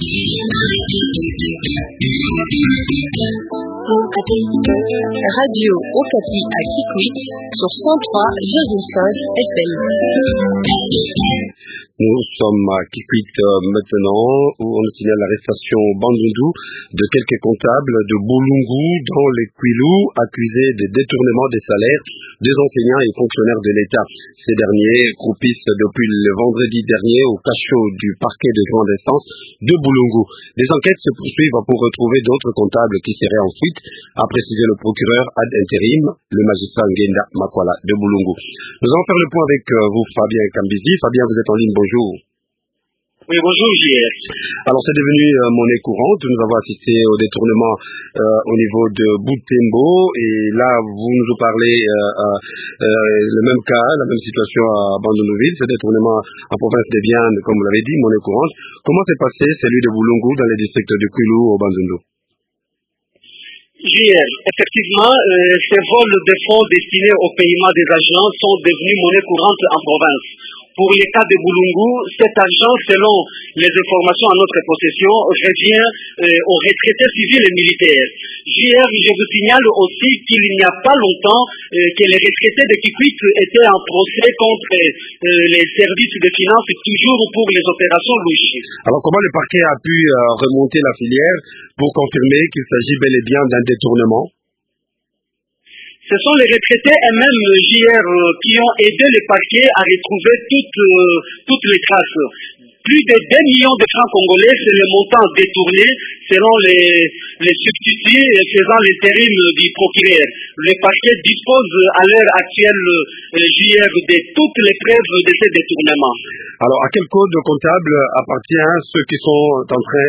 Radio Okapi à Kikwit sur 103,5 FM. Nous sommes à Kikwit maintenant, où on nous signale l'arrestation Bandundu de quelques comptables de Bulungu dans les Kwilu, accusés de détournement des salaires des enseignants et fonctionnaires de l'État. Ces derniers croupissent depuis le vendredi dernier au cachot du parquet de grande instance de Bulungu. Les enquêtes se poursuivent pour retrouver d'autres comptables qui seraient en fuite, a précisé le procureur ad intérim, le magistrat Ngenda Makwala de Bulungu. Nous allons faire le point avec vous, Fabien Kambizi. Fabien, vous êtes en ligne, bonjour. Oui, bonjour, JR. Alors, c'est devenu monnaie courante. Nous avons assisté au détournement au niveau de Butembo. Et là, vous nous parlez le même cas, la même situation à Bandundu-Ville, ce détournement en province des Bianes, comme vous l'avez dit, monnaie courante. Comment s'est passé celui de Bulungu dans les districts de Kwilu au Bandundu? JR, effectivement, ces vols de fonds destinés au paiement des agents sont devenus monnaie courante en province. Pour les cas de Bulungu, cet argent, selon les informations en notre possession, revient aux retraités civils et militaires. JR, je vous signale aussi qu'il n'y a pas longtemps que les retraités de Kikwit étaient en procès contre les services de finances, toujours pour les opérations louches. Alors, comment le parquet a pu remonter la filière pour confirmer qu'il s'agit bel et bien d'un détournement? Ce sont les retraités eux-mêmes, JR, qui ont aidé le parquet à retrouver toutes les traces. Plus de 2 millions de francs congolais, c'est le montant détourné selon les substituts faisant l'intérim du procureur. Le parquet dispose à l'heure actuelle, JR, de toutes les preuves de ces détournements. Alors, à quel code comptable appartient ceux qui sont en train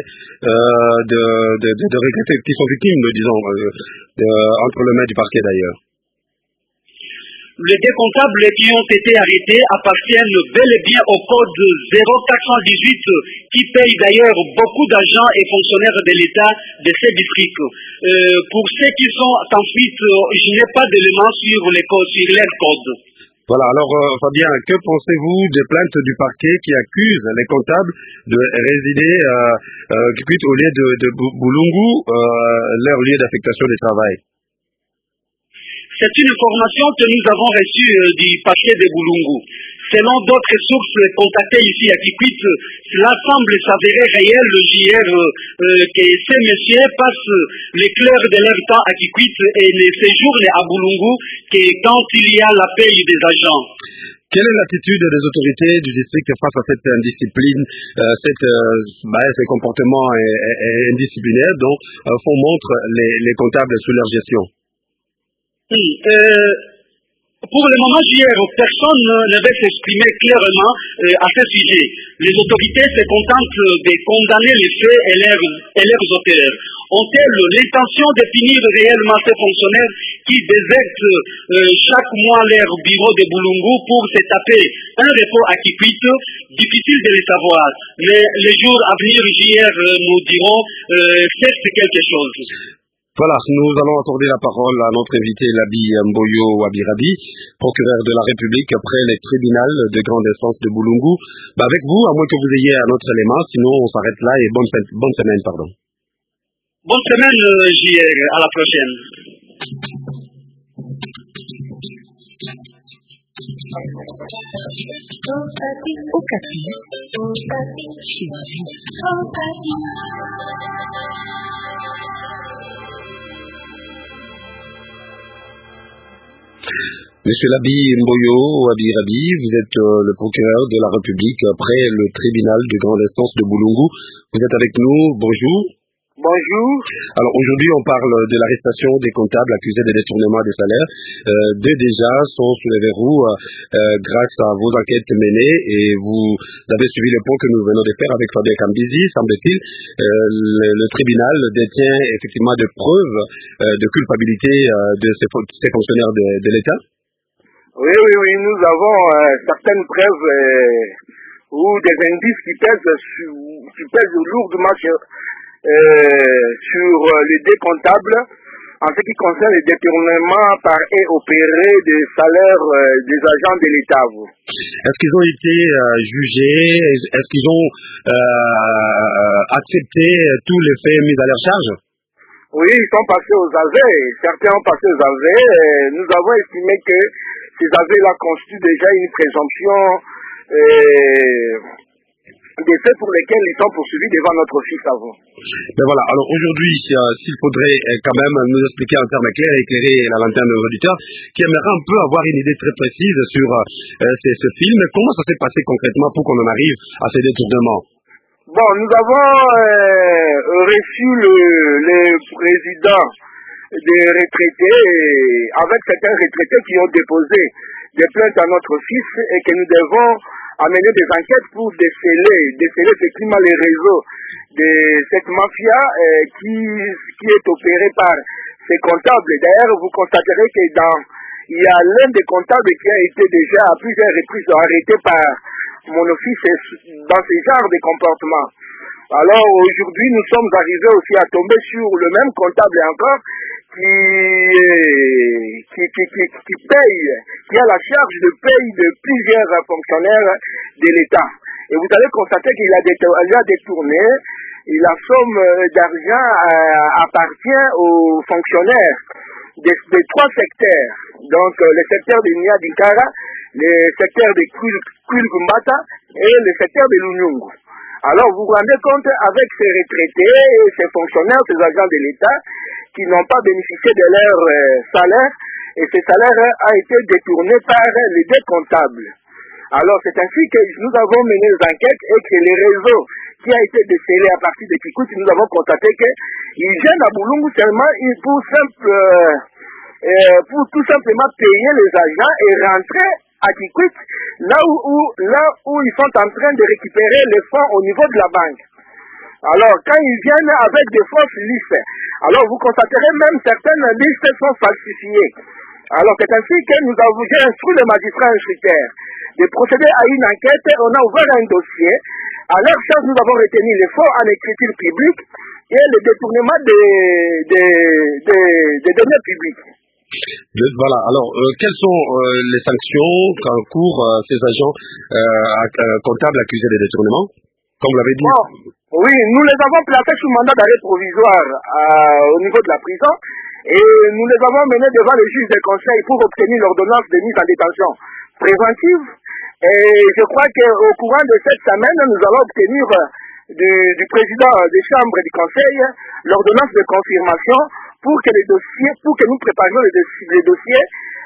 de regretter, qui sont victimes, disons, entre les mains du parquet d'ailleurs? Les deux comptables qui ont été arrêtés appartiennent bel et bien au code 0418 qui paye d'ailleurs beaucoup d'agents et fonctionnaires de l'État de ces districts. Pour ceux qui sont en fuite, je n'ai pas d'éléments sur leur code. Voilà, alors Fabien, que pensez-vous des plaintes du parquet qui accusent les comptables de résider au lieu de Bulungu, leur lieu d'affectation du travail? C'est une information que nous avons reçue du parquet de Bulungu. Selon d'autres sources contactées ici à Kikwit, cela semble s'avérer réel, JR, que ces messieurs passent les clairs de leur temps à Kikwit et ne séjournent à Bulungu que quand il y a la paye des agents. Quelle est l'attitude des autorités du district face à cette indiscipline, ces comportements indisciplinaires dont font montre les comptables sous leur gestion? Oui, pour le moment, JR, personne ne veut s'exprimer clairement à ce sujet. Les autorités se contentent de condamner les faits et leurs auteurs. Ont-elles l'intention de punir réellement ces fonctionnaires qui désertent chaque mois leur bureau de Bulungu pour se taper un repos à Kikwit? Difficile de le savoir. Mais les jours à venir, JR, nous dirons certes quelque chose. Voilà, nous allons accorder la parole à notre invité Labi Mboyo Wabirabi, procureur de la République après les tribunaux de grande instance de Bulungu. Avec vous, à moins que vous ayez un autre élément, sinon on s'arrête là et bonne semaine, pardon. Bonne semaine, JR, à la prochaine. Monsieur Labi Mboyo Wabirabi, vous êtes le procureur de la République après le tribunal de grande instance de Bulungu. Vous êtes avec nous, bonjour. Bonjour. Alors aujourd'hui, on parle de l'arrestation des comptables accusés de détournement des salaires. Deux déjà sont sous les verrous grâce à vos enquêtes menées et vous avez suivi le point que nous venons de faire avec Fabien Kambizi, semble-t-il. Le tribunal détient effectivement des preuves de culpabilité de ces fonctionnaires de l'État. Oui, nous avons certaines preuves ou des indices qui pèsent lourdement sur les deux comptables en ce qui concerne les détournements par et opérés des salaires des agents de l'État. Est-ce qu'ils ont été jugés? Est-ce qu'ils ont accepté tous les faits mis à leur charge? Oui, ils sont passés aux aveux. Certains ont passé aux aveux. Nous avons estimé que ces aveux-là constituent déjà une présomption des faits pour lesquels ils sont poursuivis devant notre office à vous. Ben voilà, alors aujourd'hui, s'il faudrait quand même nous expliquer en termes clairs et éclairer la lanterne de nos auditeurs qui aimeraient un peu avoir une idée très précise sur ce film, comment ça s'est passé concrètement pour qu'on en arrive à ces détournements? Bon, nous avons reçu le président des retraités avec certains retraités qui ont déposé des plaintes à notre office et que nous devons amener des enquêtes pour déceler effectivement les réseaux de cette mafia qui est opérée par ces comptables. D'ailleurs, vous constaterez que il y a l'un des comptables qui a été déjà à plusieurs reprises arrêté par mon office dans ce genre de comportement. Alors aujourd'hui, nous sommes arrivés aussi à tomber sur le même comptable encore qui paye, qui a la charge de paye de plusieurs fonctionnaires de l'État. Et vous allez constater qu'il a détourné, la somme d'argent appartient aux fonctionnaires des trois secteurs. Donc le secteur de Nia Dinkara, le secteur de Kwilgumbata et le secteur de Lunyungu. Alors vous vous rendez compte avec ces retraités, ces fonctionnaires, ces agents de l'État qui n'ont pas bénéficié de leur salaire et ces salaires ont été détournés par les deux comptables. Alors c'est ainsi que nous avons mené les enquêtes et que les réseaux qui a été décelé à partir de Kikwit, nous avons constaté qu'ils viennent à Boulungu seulement pour tout simplement payer les agents et rentrer à Kikwit, là où ils sont en train de récupérer les fonds au niveau de la banque. Alors, quand ils viennent avec des fausses listes, alors vous constaterez même certaines listes sont falsifiées. Alors, c'est ainsi que j'ai instruit le magistrat instructeur de procéder à une enquête. On a ouvert un dossier. À leur charge, nous avons retenu les faux en écriture publique et le détournement des données publiques. Voilà, alors quelles sont les sanctions qu'encourent ces agents comptables accusés de détournement, comme vous l'avez dit? Bon, oui, nous les avons placés sous mandat d'arrêt provisoire au niveau de la prison et nous les avons menés devant le juge des conseils pour obtenir l'ordonnance de mise en détention préventive. Et je crois qu'au courant de cette semaine, nous allons obtenir du président des chambres du conseil l'ordonnance de confirmation pour que nous préparions les dossiers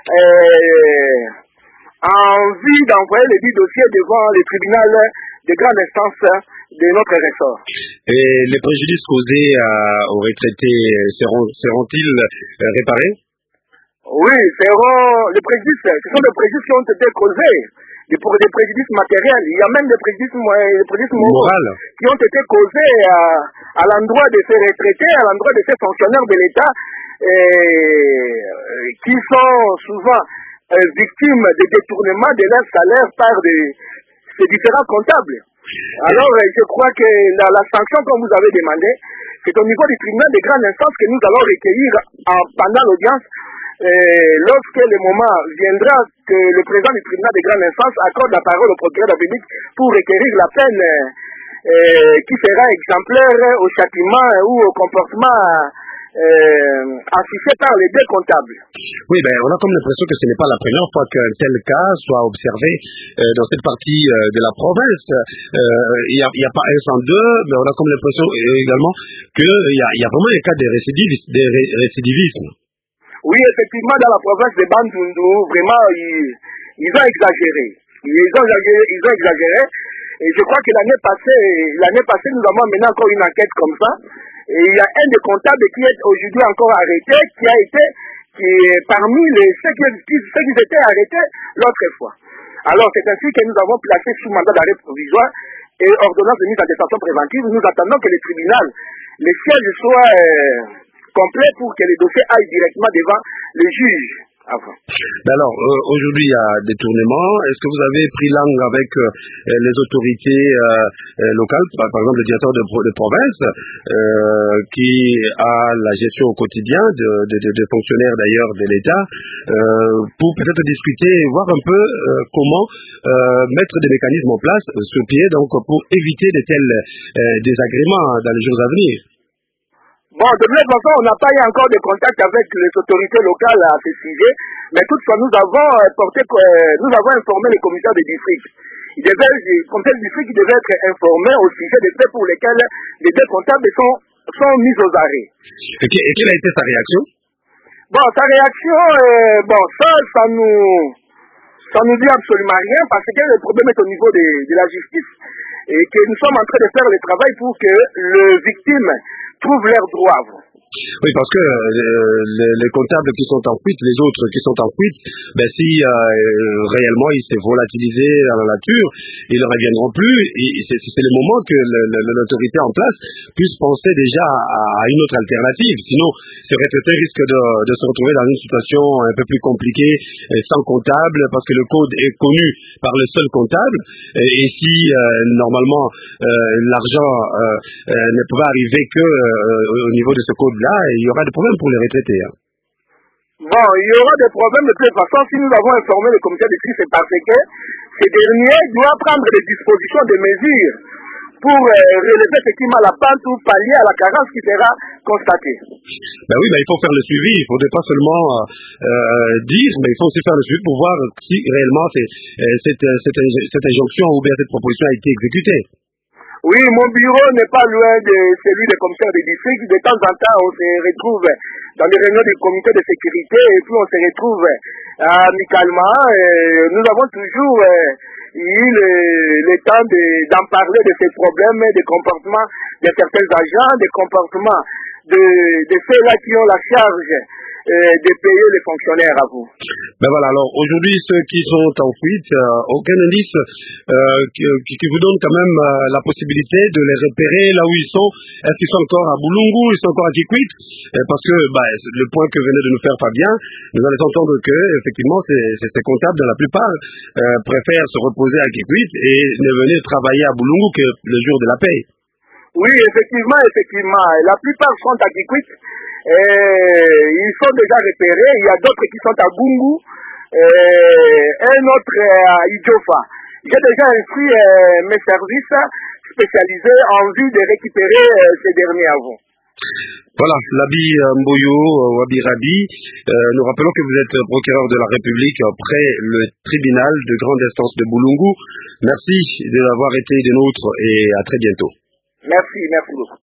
en vue d'envoyer les 10 dossiers devant le tribunal de grande instance de notre ressort. Et les préjudices causés aux retraités seront-ils réparés? Oui, les préjudices, ce sont des préjudices qui ont été causés. Des préjudices matériels, il y a même des préjudices moraux qui ont été causés à l'endroit de ces retraités, à l'endroit de ces fonctionnaires de l'État qui sont souvent victimes de détournement de leur salaire par ces différents comptables. Alors, je crois que la sanction, comme vous avez demandé, c'est au niveau du tribunal de grande instance que nous allons recueillir pendant l'audience. Lorsque le moment viendra que le président du tribunal de grande instance accorde la parole au procureur de la République pour requérir la peine qui sera exemplaire au châtiment ou au comportement affiché par les deux comptables. Oui, on a comme l'impression que ce n'est pas la première fois qu'un tel cas soit observé dans cette partie de la province. Il n'y a pas un sans deux, mais on a comme l'impression également qu'il y a vraiment un cas de récidivisme. Oui, effectivement, dans la province de Bandundu, vraiment, ils ont exagéré. Ils ont exagéré. Et je crois que l'année passée, nous avons mené encore une enquête comme ça. Et il y a un des comptables qui est aujourd'hui encore arrêté, qui est parmi ceux qui étaient arrêtés l'autre fois. Alors, c'est ainsi que nous avons placé sous mandat d'arrêt provisoire et ordonnance de mise en détention préventive. Nous attendons que le tribunal, les sièges soient complet pour que les dossiers aillent directement devant le juge avant. Alors, aujourd'hui, il y a des tournements. Est-ce que vous avez pris langue avec les autorités locales, par exemple le directeur de province, qui a la gestion au quotidien des fonctionnaires d'ailleurs de l'État, pour peut-être discuter et voir un peu comment mettre des mécanismes en place sur pied, donc pour éviter de tels désagréments dans les jours à venir? Bon, de toute façon, on n'a pas eu encore de contact avec les autorités locales à ce sujet, mais toutefois, nous avons informé les commissaires des districts. Les commissaires du district devaient être informés au sujet des faits pour lesquels les deux comptables sont mis aux arrêts. Et quelle a été sa réaction? Bon, sa réaction, ça nous dit absolument rien, parce que le problème est au niveau de la justice, et que nous sommes en train de faire le travail pour que les victimes trouvent leurs droits. Oui, parce que les comptables qui sont en fuite, les autres qui sont en fuite, si réellement ils s'est volatilisé dans la nature, ils ne reviendront plus. C'est le moment que l'autorité en place puisse penser déjà à une autre alternative. Sinon, ces retraités risquent de se retrouver dans une situation un peu plus compliquée, sans comptable, parce que le code est connu par le seul comptable. Et si normalement l'argent ne pouvait arriver que au niveau de ce code-là, il y aura des problèmes pour les retraités. Bon, il y aura des problèmes de toute façon. Si nous avons informé le comité de crise, c'est parce que ces derniers doivent prendre des dispositions, des mesures pour relever effectivement la pente ou pallier à la carence qui sera constatée. Oui, il faut faire le suivi. Il ne faudrait pas seulement dire, mais il faut aussi faire le suivi pour voir si réellement cette injonction ou bien cette proposition a été exécutée. Oui, mon bureau n'est pas loin de celui des commissaires des districts. De temps en temps, on se retrouve dans les réunions du comité de sécurité et puis on se retrouve amicalement. Nous avons toujours eu le temps d'en parler de ces problèmes, des comportements de certains agents, des comportements de ceux-là qui ont la charge de payer les fonctionnaires à vous. Voilà, alors aujourd'hui, ceux qui sont en fuite, aucun indice qui vous donne quand même la possibilité de les repérer là où ils sont. Est-ce qu'ils sont encore à Boulungu, ils sont encore à Kikwit? Parce que le point que venait de nous faire Fabien, nous allons entendre que effectivement ces comptables, la plupart, préfèrent se reposer à Kikwit et ne venir travailler à Boulungu que le jour de la paye. Oui, effectivement. La plupart sont à Kikwit. Ils sont déjà repérés. Il y a d'autres qui sont à Gungu, un autre à Idjofa. J'ai déjà inscrit mes services spécialisés en vue de récupérer ces derniers avant. Voilà, Labi Mboyo Wabirabi, nous rappelons que vous êtes procureur de la République près le tribunal de grande instance de Boulungu. Merci d'avoir été des nôtres et à très bientôt. Merci beaucoup.